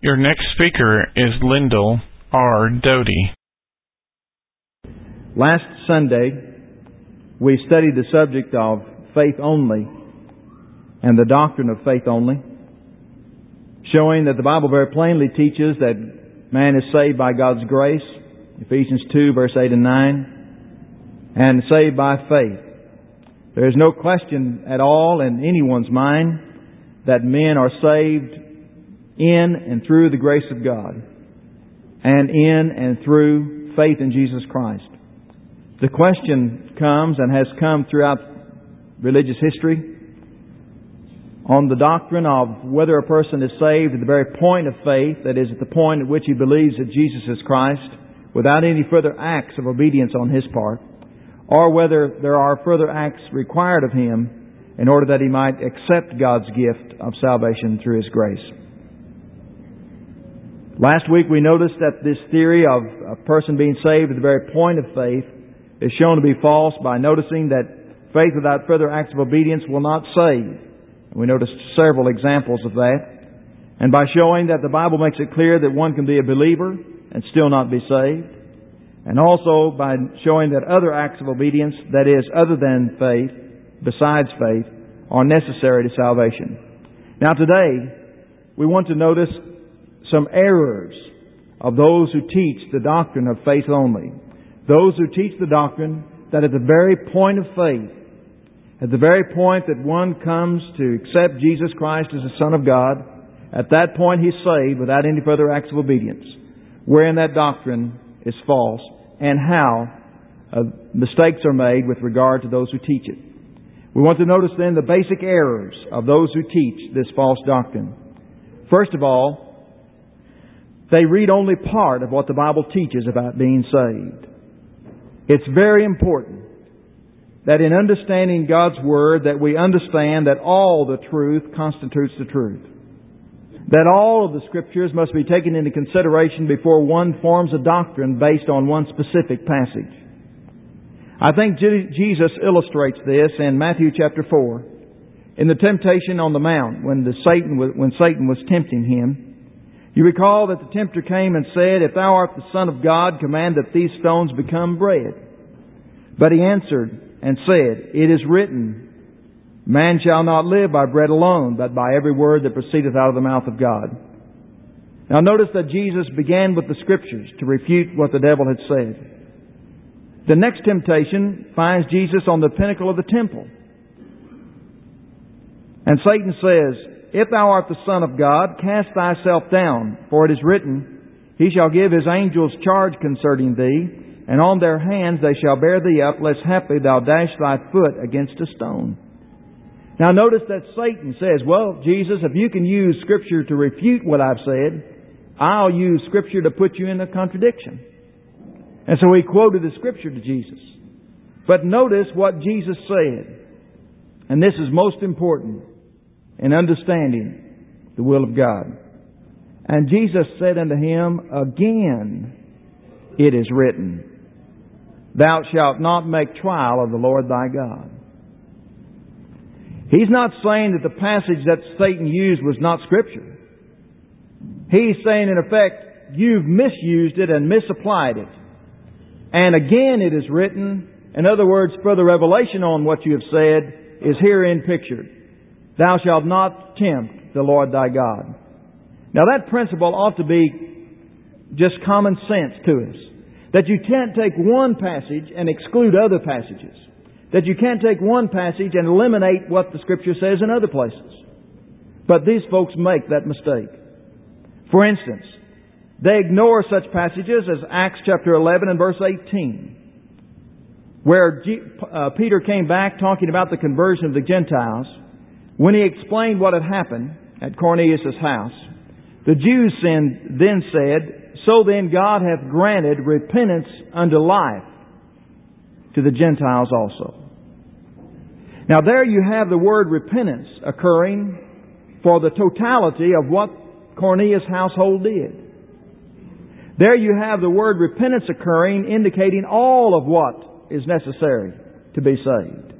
Your next speaker is Lyndall R. Doty. Last Sunday, we studied the subject of faith only and the doctrine of faith only, showing that the Bible very plainly teaches that man is saved by God's grace, Ephesians 2, verse 8 and 9, and saved by faith. There is no question at all in anyone's mind that men are saved in and through the grace of God, and in and through faith in Jesus Christ. The question comes, and has come throughout religious history, on the doctrine of whether a person is saved at the very point of faith, that is, at the point at which he believes that Jesus is Christ, without any further acts of obedience on his part, or whether there are further acts required of him in order that he might accept God's gift of salvation through His grace. Last week we noticed that this theory of a person being saved at the very point of faith is shown to be false by noticing that faith without further acts of obedience will not save. We noticed several examples of that. And by showing that the Bible makes it clear that one can be a believer and still not be saved. And also by showing that other acts of obedience, that is, other than faith, besides faith, are necessary to salvation. Now today, we want to notice some errors of those who teach the doctrine of faith only. Those who teach the doctrine that at the very point of faith, at the very point that one comes to accept Jesus Christ as the Son of God, at that point he's saved without any further acts of obedience. Wherein that doctrine is false, and how mistakes are made with regard to those who teach it. We want to notice then the basic errors of those who teach this false doctrine. First of all, they read only part of what the Bible teaches about being saved. It's very important that in understanding God's Word that we understand that all the truth constitutes the truth. That all of the Scriptures must be taken into consideration before one forms a doctrine based on one specific passage. I think Jesus illustrates this in Matthew chapter 4. In the temptation on the mount, when Satan was tempting Him, you recall that the tempter came and said, "If thou art the Son of God, command that these stones become bread." But He answered and said, "It is written, man shall not live by bread alone, but by every word that proceedeth out of the mouth of God." Now notice that Jesus began with the Scriptures to refute what the devil had said. The next temptation finds Jesus on the pinnacle of the temple. And Satan says, "If thou art the Son of God, cast thyself down, for it is written, He shall give His angels charge concerning thee, and on their hands they shall bear thee up, lest haply thou dash thy foot against a stone." Now notice that Satan says, "Well, Jesus, if you can use Scripture to refute what I've said, I'll use Scripture to put you in a contradiction." And so he quoted the Scripture to Jesus. But notice what Jesus said. And this is most important in understanding the will of God. "And Jesus said unto him, Again it is written, Thou shalt not make trial of the Lord thy God." He's not saying that the passage that Satan used was not Scripture. He's saying, in effect, you've misused it and misapplied it. And again it is written, in other words, further revelation on what you have said is herein pictured. "Thou shalt not tempt the Lord thy God." Now that principle ought to be just common sense to us. That you can't take one passage and exclude other passages. That you can't take one passage and eliminate what the Scripture says in other places. But these folks make that mistake. For instance, they ignore such passages as Acts chapter 11 and verse 18, where Peter came back talking about the conversion of the Gentiles. When he explained what had happened at Cornelius' house, the Jews then said, "So then God hath granted repentance unto life to the Gentiles also." Now there you have the word repentance occurring for the totality of what Cornelius' household did. There you have the word repentance occurring, indicating all of what is necessary to be saved.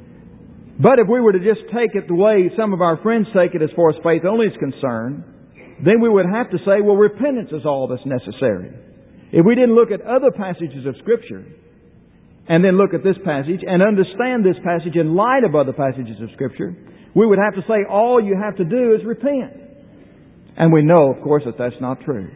But if we were to just take it the way some of our friends take it as far as faith only is concerned, then we would have to say, well, repentance is all that's necessary. If we didn't look at other passages of Scripture and then look at this passage and understand this passage in light of other passages of Scripture, we would have to say all you have to do is repent. And we know, of course, that that's not true.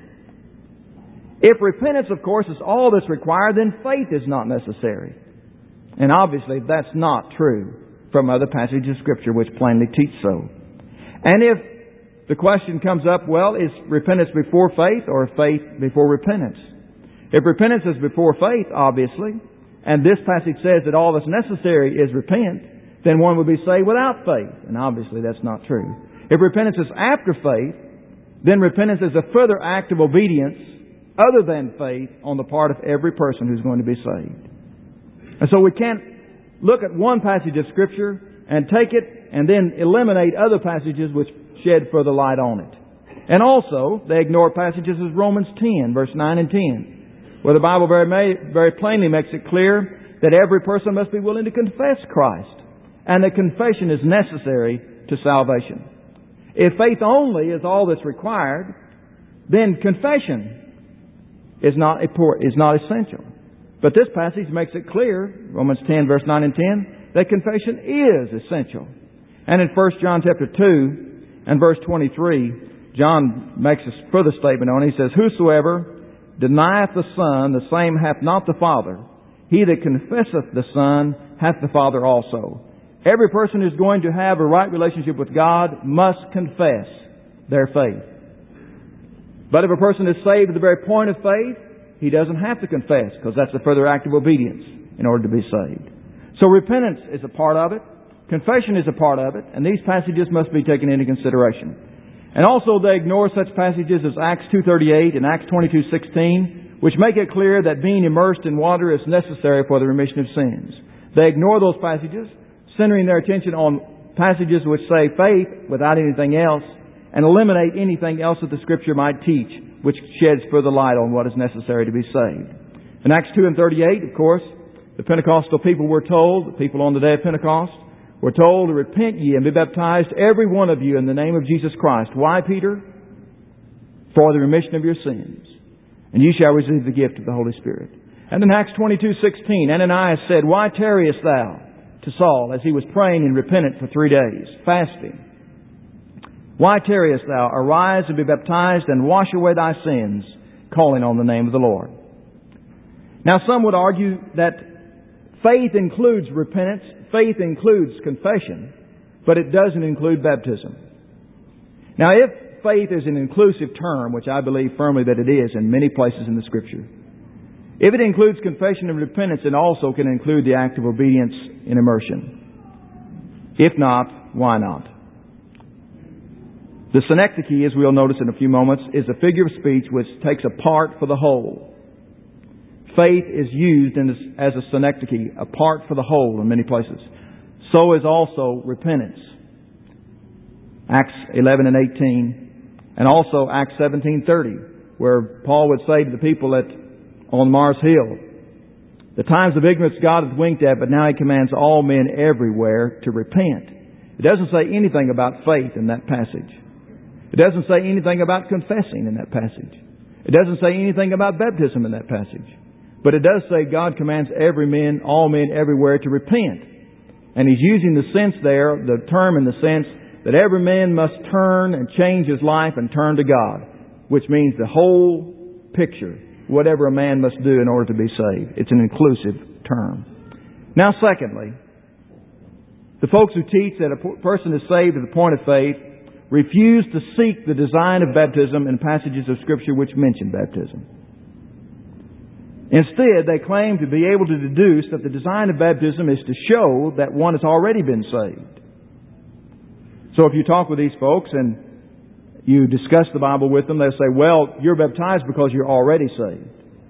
If repentance, of course, is all that's required, then faith is not necessary. And obviously that's not true from other passages of Scripture which plainly teach so. And if the question comes up, well, is repentance before faith or faith before repentance? If repentance is before faith, obviously, and this passage says that all that's necessary is repent, then one would be saved without faith. And obviously that's not true. If repentance is after faith, then repentance is a further act of obedience other than faith on the part of every person who's going to be saved. And so we can't look at one passage of Scripture and take it and then eliminate other passages which shed further light on it. And also, they ignore passages as Romans 10, verse 9 and 10, where the Bible very plainly makes it clear that every person must be willing to confess Christ, and that confession is necessary to salvation. If faith only is all that's required, then confession is not essential. But this passage makes it clear, Romans 10, verse 9 and 10, that confession is essential. And in 1 John chapter 2 and verse 23, John makes a further statement on it. He says, "Whosoever denieth the Son, the same hath not the Father. He that confesseth the Son hath the Father also." Every person who's going to have a right relationship with God must confess their faith. But if a person is saved at the very point of faith, he doesn't have to confess, because that's a further act of obedience in order to be saved. So repentance is a part of it. Confession is a part of it. And these passages must be taken into consideration. And also they ignore such passages as Acts 2:38 and Acts 22:16, which make it clear that being immersed in water is necessary for the remission of sins. They ignore those passages, centering their attention on passages which say faith without anything else, and eliminate anything else that the Scripture might teach, which sheds further light on what is necessary to be saved. In Acts 2 and 38, of course, the Pentecostal people were told, the people on the day of Pentecost, were told to repent ye and be baptized, every one of you, in the name of Jesus Christ. Why, Peter? For the remission of your sins. And ye shall receive the gift of the Holy Spirit. And in Acts 22:16, Ananias said, "Why tarriest thou?" to Saul as he was praying and repentant for 3 days, fasting. "Why tarriest thou? Arise and be baptized and wash away thy sins, calling on the name of the Lord." Now some would argue that faith includes repentance, faith includes confession, but it doesn't include baptism. Now if faith is an inclusive term, which I believe firmly that it is in many places in the Scripture, if it includes confession and repentance, it also can include the act of obedience in immersion. If not, why not? The synecdoche, as we'll notice in a few moments, is a figure of speech which takes a part for the whole. Faith is used as a synecdoche, a part for the whole in many places. So is also repentance. Acts 11 and 18, and also Acts 17:30, where Paul would say to the people on Mars Hill, "The times of ignorance God hath winked at, but now He commands all men everywhere to repent." It doesn't say anything about faith in that passage. It doesn't say anything about confessing in that passage. It doesn't say anything about baptism in that passage. But it does say God commands all men everywhere to repent. And He's using the sense there, the term in the sense that every man must turn and change his life and turn to God, which means the whole picture, whatever a man must do in order to be saved. It's an inclusive term. Now secondly, the folks who teach that a person is saved at the point of faith refuse to seek the design of baptism in passages of Scripture which mention baptism. Instead, they claim to be able to deduce that the design of baptism is to show that one has already been saved. So if you talk with these folks and you discuss the Bible with them, they'll say, "Well, you're baptized because you're already saved."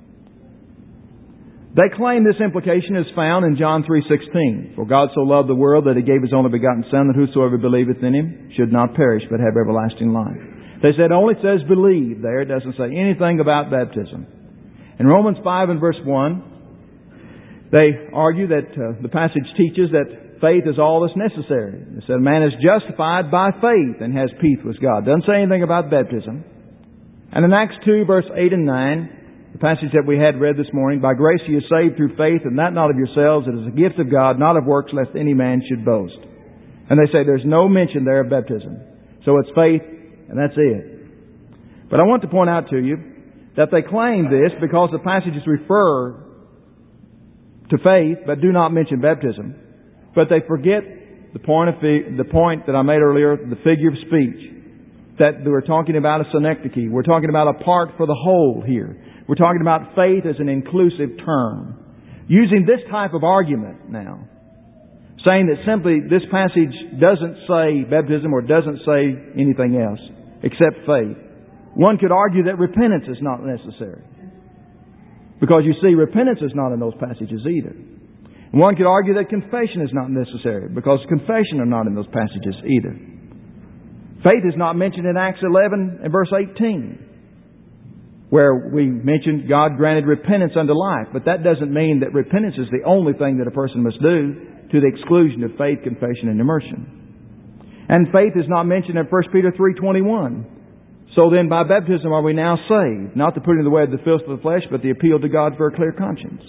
They claim this implication is found in John 3:16. "For God so loved the world that He gave His only begotten Son, that whosoever believeth in Him should not perish, but have everlasting life." They said it only says believe there. It doesn't say anything about baptism. In Romans 5 and verse 1, they argue that the passage teaches that faith is all that's necessary. It said man is justified by faith and has peace with God. Doesn't say anything about baptism. And in Acts 2, verse 8 and 9, the passage that we had read this morning, by grace you are saved through faith, and that not of yourselves, it is a gift of God, not of works, lest any man should boast. And they say there's no mention there of baptism. So it's faith, and that's it. But I want to point out to you that they claim this because the passages refer to faith, but do not mention baptism. But they forget the point that I made earlier, the figure of speech. That we're talking about a synecdoche. We're talking about a part for the whole here. We're talking about faith as an inclusive term. Using this type of argument now, saying that simply this passage doesn't say baptism or doesn't say anything else except faith. One could argue that repentance is not necessary. Because you see, repentance is not in those passages either. And one could argue that confession is not necessary because confession are not in those passages either. Faith is not mentioned in Acts 11 and verse 18, where we mentioned God granted repentance unto life. But that doesn't mean that repentance is the only thing that a person must do to the exclusion of faith, confession, and immersion. And faith is not mentioned in 1 Peter 3:21. So then by baptism are we now saved, not the putting away of the filth of the flesh, but the appeal to God for a clear conscience.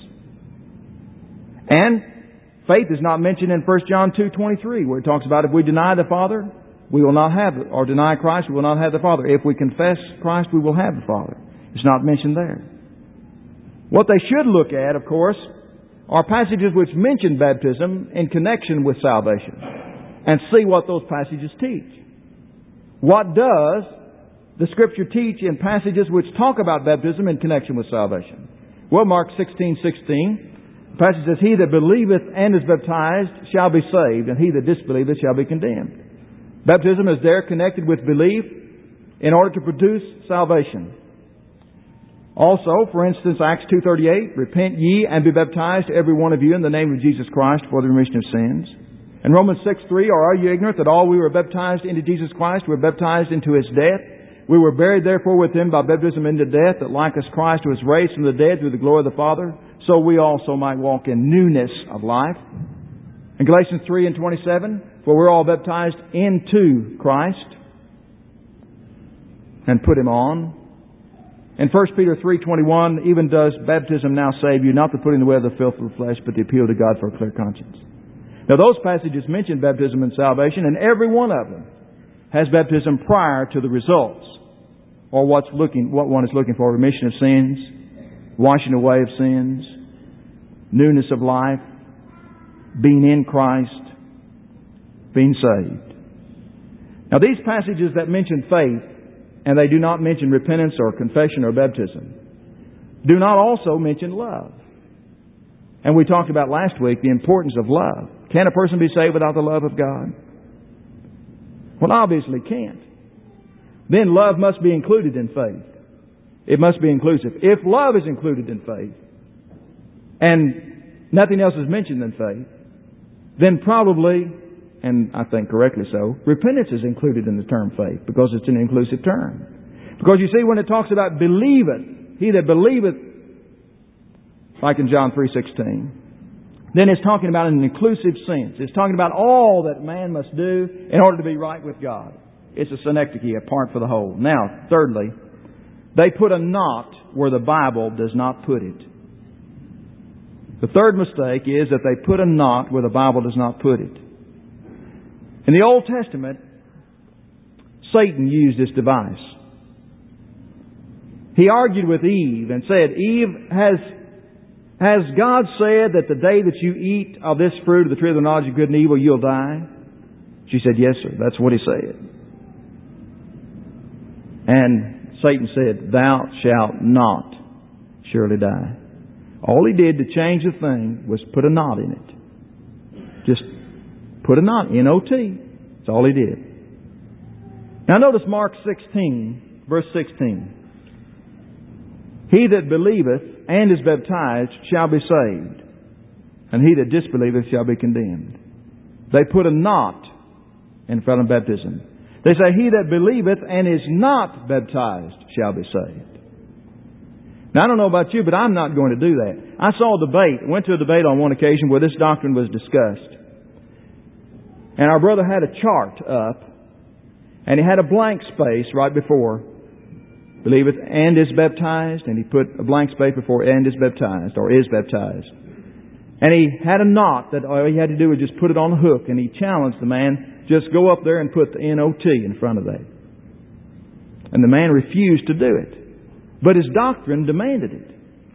And faith is not mentioned in 1 John 2:23, where it talks about if we deny the Father, we will not have it, or deny Christ, we will not have the Father. If we confess Christ, we will have the Father. It's not mentioned there. What they should look at, of course, are passages which mention baptism in connection with salvation, and see what those passages teach. What does the Scripture teach in passages which talk about baptism in connection with salvation? Well, Mark 16:16, the passage says, he that believeth and is baptized shall be saved, and he that disbelieveth shall be condemned. Baptism is there connected with belief in order to produce salvation. Also, for instance, Acts 2:38, repent ye and be baptized every one of you in the name of Jesus Christ for the remission of sins. And Romans 6:3, or are you ignorant that all we were baptized into Jesus Christ were baptized into His death? We were buried therefore with Him by baptism into death, that like as Christ was raised from the dead through the glory of the Father, so we also might walk in newness of life. In Galatians 3:27, for we're all baptized into Christ and put Him on. In 1 Peter 3:21, even does baptism now save you, not the putting away of the filth of the flesh, but the appeal to God for a clear conscience. Now those passages mention baptism and salvation, and every one of them has baptism prior to the results, or what one is looking for: remission of sins, washing away of sins, newness of life, being in Christ, being saved. Now these passages that mention faith, and they do not mention repentance or confession or baptism, do not also mention love. And we talked about last week the importance of love. Can a person be saved without the love of God? Well, obviously can't. Then love must be included in faith. It must be inclusive. If love is included in faith, and nothing else is mentioned in faith, then probably, and I think correctly so, repentance is included in the term faith, because it's an inclusive term. Because you see, when it talks about believeth, he that believeth, like in John 3:16, then it's talking about an inclusive sense. It's talking about all that man must do in order to be right with God. It's a synecdoche, a part for the whole. Now, thirdly, they put a not where the Bible does not put it. The third mistake is that they put a not where the Bible does not put it. In the Old Testament, Satan used this device. He argued with Eve and said, Eve, has God said that the day that you eat of this fruit of the tree of the knowledge of good and evil, you'll die? She said, yes, sir. That's what He said. And Satan said, thou shalt not surely die. All he did to change the thing was put a not in it. Just put a not, N-O-T. That's all he did. Now notice Mark 16, verse 16. He that believeth and is baptized shall be saved, and he that disbelieveth shall be condemned. They put a not in front of baptism. They say, he that believeth and is not baptized shall be saved. Now, I don't know about you, but I'm not going to do that. I saw a debate, went to a debate on one occasion where this doctrine was discussed. And our brother had a chart up, and he had a blank space right before believeth and is baptized, and he put a blank space before and is baptized, or is baptized. And he had a knot that all he had to do was just put it on a hook, and he challenged the man, just go up there and put the N-O-T in front of that. And the man refused to do it. But his doctrine demanded it.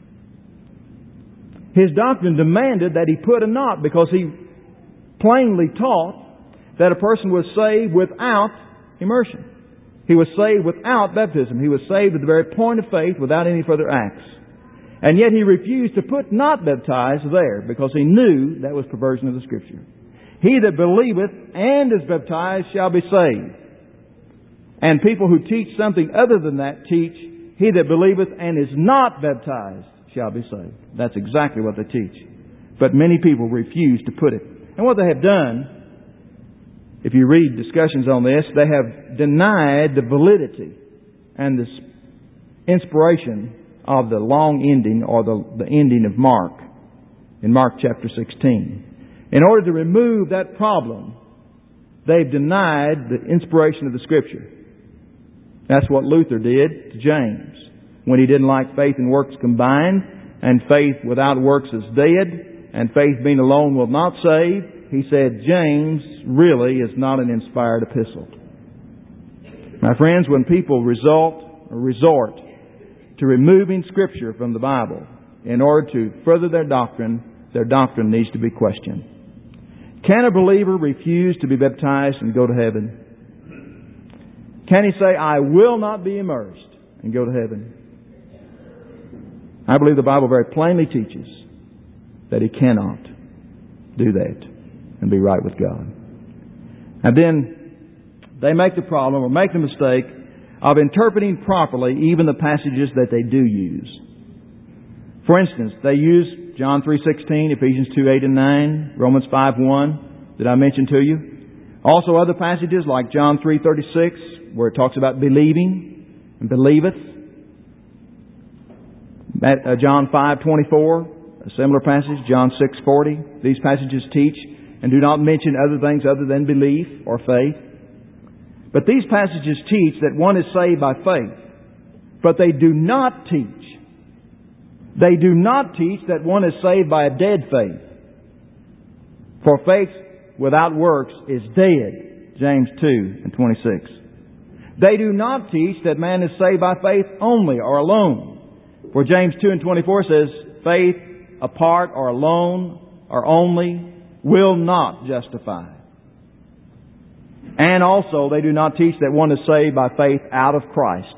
His doctrine demanded that he put a knot, because he plainly taught that a person was saved without immersion. He was saved without baptism. He was saved at the very point of faith without any further acts. And yet he refused to put not baptized there, because he knew that was perversion of the Scripture. He that believeth and is baptized shall be saved. And people who teach something other than that teach, he that believeth and is not baptized shall be saved. That's exactly what they teach. But many people refuse to put it. And what they have done, if you read discussions on this, they have denied the validity and the inspiration of the long ending, or the ending of Mark, in Mark chapter 16. In order to remove that problem, they've denied the inspiration of the Scripture. That's what Luther did to James, when he didn't like faith and works combined, and faith without works is dead, and faith being alone will not save. He said James really is not an inspired epistle. My friends, when people resort to removing Scripture from the Bible in order to further their doctrine needs to be questioned. Can a believer refuse to be baptized and go to heaven? Can he say, I will not be immersed and go to heaven? I believe the Bible very plainly teaches that he cannot do that and be right with God. And then they make the problem, or make the mistake, of interpreting properly even the passages that they do use. For instance, they use John 3:16, Ephesians 2:8 and 9, Romans 5:1, that I mentioned to you. Also other passages like John 3:36, where it talks about believing and believeth. John 5:24, a similar passage, John 6:40. These passages teach and do not mention other things other than belief or faith. But these passages teach that one is saved by faith. But they do not teach that one is saved by a dead faith. For faith without works is dead, James 2:26. They do not teach that man is saved by faith only or alone. For James 2:24 says, faith apart or alone or only will not justify. And also, they do not teach that one is saved by faith out of Christ.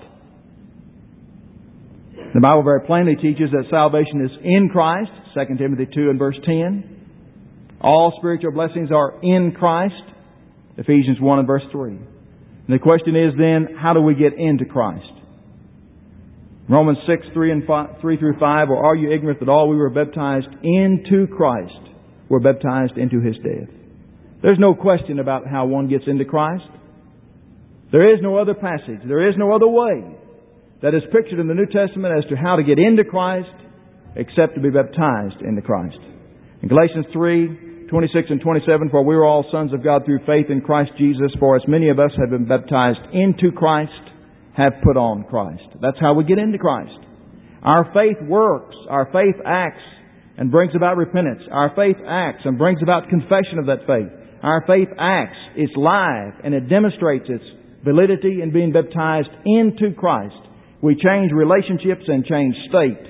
The Bible very plainly teaches that salvation is in Christ, 2 Timothy 2 and verse 10. All spiritual blessings are in Christ, Ephesians 1 and verse 3. And the question is then, how do we get into Christ? Romans 6:3 through 5, or are you ignorant that all we were baptized into Christ were baptized into His death? There's no question about how one gets into Christ. There is no other passage, there is no other way that is pictured in the New Testament as to how to get into Christ except to be baptized into Christ. In Galatians 3:26 and 27, for we are all sons of God through faith in Christ Jesus, for as many of us have been baptized into Christ, have put on Christ. That's how we get into Christ. Our faith works, our faith acts and brings about repentance. Our faith acts and brings about confession of that faith. Our faith acts, it's live, and it demonstrates its validity in being baptized into Christ. We change relationships and change state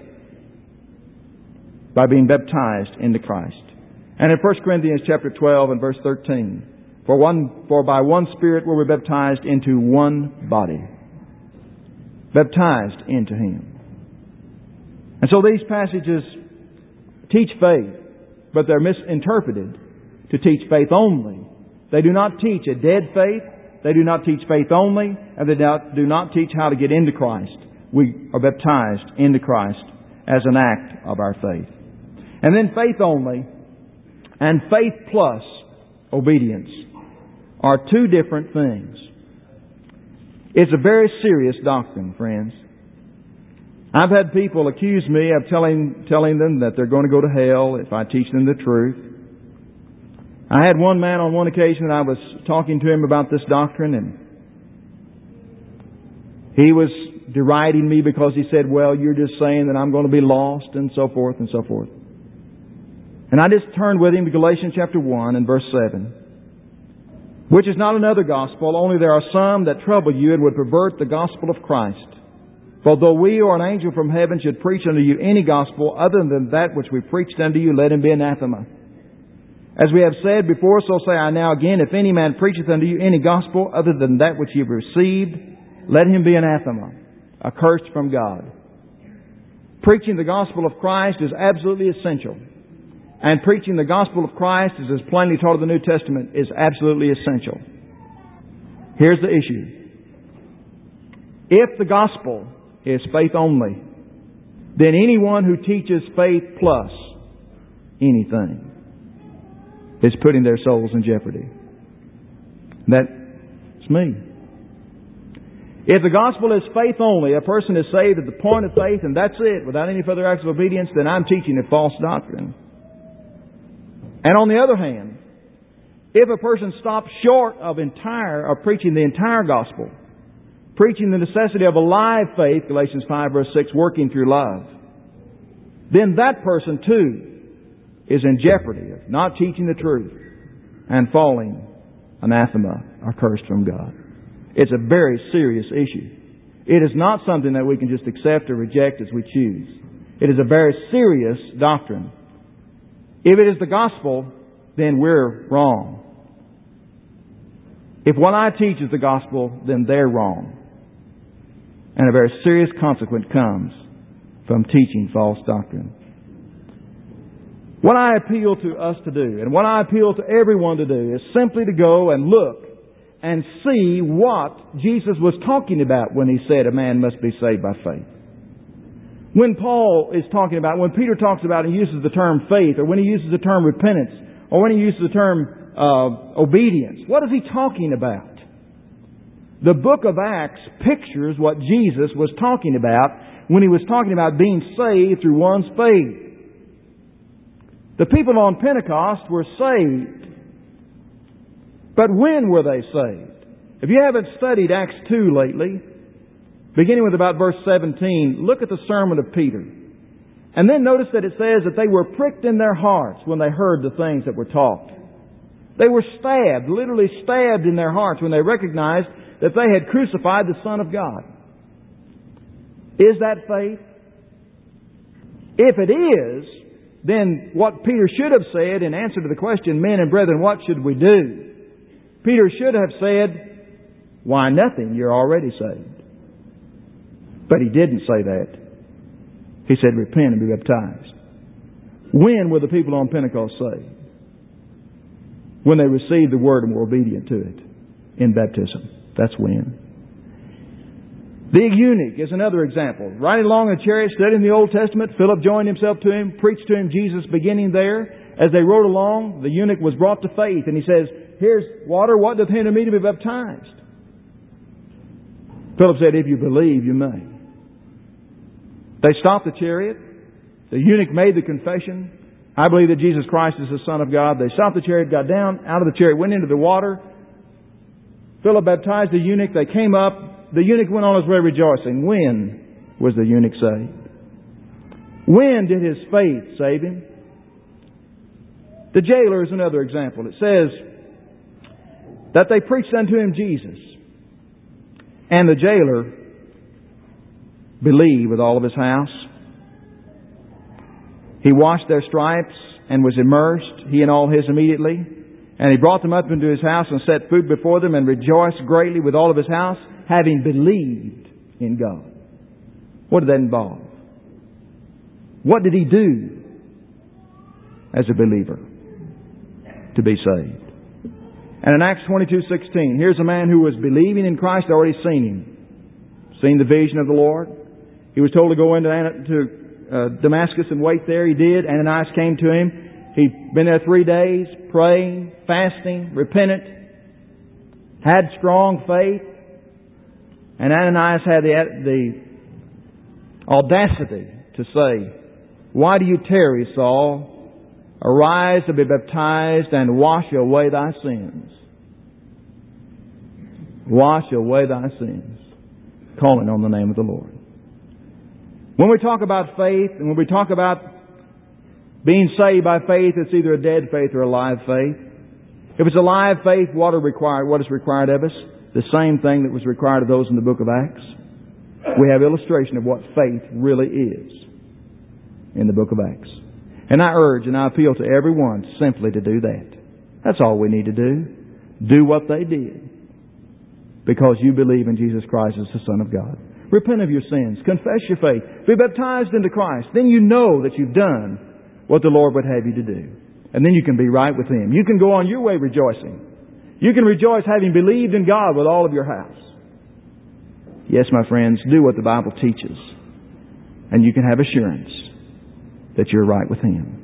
by being baptized into Christ. And in 1 Corinthians chapter 12 and verse 13, for by one Spirit were we baptized into one body. Baptized into Him. And so these passages teach faith, but they're misinterpreted to teach faith only. They do not teach a dead faith. They do not teach faith only, and they do not teach how to get into Christ. We are baptized into Christ as an act of our faith. And then faith only and faith plus obedience are two different things. It's a very serious doctrine, friends. I've had people accuse me of telling them that they're going to go to hell if I teach them the truth. I had one man on one occasion that I was talking to him about this doctrine, and he was deriding me because he said, well, you're just saying that I'm going to be lost, and so forth and so forth. And I just turned with him to Galatians chapter 1 and verse 7. Which is not another gospel, only there are some that trouble you and would pervert the gospel of Christ. For though we or an angel from heaven should preach unto you any gospel other than that which we preached unto you, let him be anathema. As we have said before, so say I now again, if any man preacheth unto you any gospel other than that which ye have received, let him be anathema, accursed from God. Preaching the gospel of Christ is absolutely essential. And preaching the gospel of Christ, as is plainly taught in the New Testament, is absolutely essential. Here's the issue. If the gospel is faith only, then anyone who teaches faith plus anything is putting their souls in jeopardy. That's me. If the gospel is faith only, a person is saved at the point of faith and that's it, without any further acts of obedience, then I'm teaching a false doctrine. And on the other hand, if a person stops short of preaching the entire gospel, preaching the necessity of a live faith, Galatians 5 verse 6, working through love, then that person too is in jeopardy of not teaching the truth and falling anathema or cursed from God. It's a very serious issue. It is not something that we can just accept or reject as we choose. It is a very serious doctrine. If it is the gospel, then we're wrong. If what I teach is the gospel, then they're wrong. And a very serious consequence comes from teaching false doctrine. What I appeal to us to do, and what I appeal to everyone to do, is simply to go and look and see what Jesus was talking about when He said a man must be saved by faith. When Paul is talking about, when Peter talks about and uses the term faith, or when he uses the term repentance, or when he uses the term obedience, what is he talking about? The book of Acts pictures what Jesus was talking about when He was talking about being saved through one's faith. The people on Pentecost were saved. But when were they saved? If you haven't studied Acts 2 lately, beginning with about verse 17, look at the sermon of Peter. And then notice that it says that they were pricked in their hearts when they heard the things that were taught. They were stabbed, literally stabbed in their hearts when they recognized that they had crucified the Son of God. Is that faith? If it is, then what Peter should have said in answer to the question, men and brethren, what should we do? Peter should have said, why nothing, you're already saved. But he didn't say that. He said, repent and be baptized. When were the people on Pentecost saved? When they received the Word and were obedient to it in baptism. That's when. The eunuch is another example. Riding along in a chariot, studying the Old Testament, Philip joined himself to him, preached to him Jesus beginning there. As they rode along, the eunuch was brought to faith, and he says, here's water, what doth hinder me to be baptized? Philip said, if you believe, you may. They stopped the chariot. The eunuch made the confession, I believe that Jesus Christ is the Son of God. They stopped the chariot, got down out of the chariot, went into the water. Philip baptized the eunuch. They came up. The eunuch went on his way rejoicing. When was the eunuch saved? When did his faith save him? The jailer is another example. It says that they preached unto him Jesus. And the jailer believed with all of his house. He washed their stripes and was immersed, he and all his immediately. And he brought them up into his house and set food before them and rejoiced greatly with all of his house, having believed in God. What did that involve? What did he do as a believer to be saved? And in Acts 22:16, here's a man who was believing in Christ, already seen Him. Seen the vision of the Lord. He was told to go into Damascus and wait there. He did. Ananias came to him. He'd been there 3 days, praying, fasting, repentant, had strong faith. And Ananias had the audacity to say, why do you tarry, Saul? Arise to be baptized and wash away thy sins. Wash away thy sins. Calling on the name of the Lord. When we talk about faith, and when we talk about being saved by faith, it's either a dead faith or a live faith. If it's a live faith, what is required of us? The same thing that was required of those in the book of Acts. We have illustration of what faith really is in the book of Acts. And I urge and I appeal to everyone simply to do that. That's all we need to do. Do what they did. Because you believe in Jesus Christ as the Son of God. Repent of your sins. Confess your faith. Be baptized into Christ. Then you know that you've done what the Lord would have you to do. And then you can be right with Him. You can go on your way rejoicing. You can rejoice having believed in God with all of your house. Yes, my friends, do what the Bible teaches. And you can have assurance that you're right with Him.